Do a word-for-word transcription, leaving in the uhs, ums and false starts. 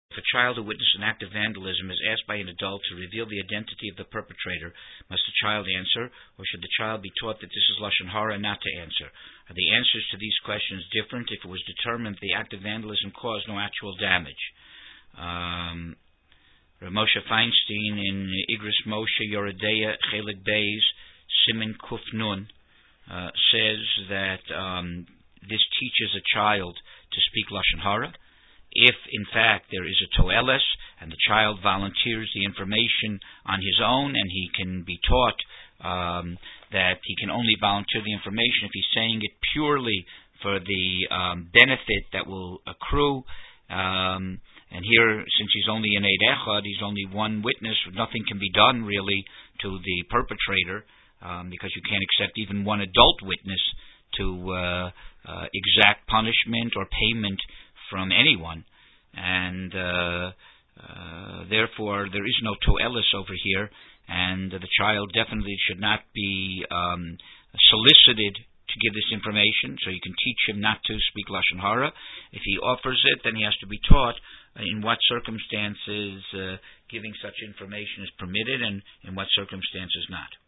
If a child who witnessed an act of vandalism is asked by an adult to reveal the identity of the perpetrator, must the child answer, or should the child be taught that this is Lashon Hara not to answer? Are the answers to these questions different if it was determined the act of vandalism caused no actual damage? Um, Rav Moshe Feinstein in Igros Moshe Yoredeya Chelik Beis Siman Kuf Nun uh, says that um, this teaches a child to speak Lashon Hara. If, in fact, there is a toeles and the child volunteers the information on his own and he can be taught um, that he can only volunteer the information if he's saying it purely for the um, benefit that will accrue. Um, and here, since he's only an Eid Echad, he's only one witness, nothing can be done really to the perpetrator um, because you can't accept even one adult witness to uh, uh, exact punishment or payment from anyone, and uh, uh, therefore there is no toelis over here, and uh, the child definitely should not be um, solicited to give this information, so you can teach him not to speak Lashon Hara. If he offers it, then he has to be taught in what circumstances uh, giving such information is permitted and in what circumstances not.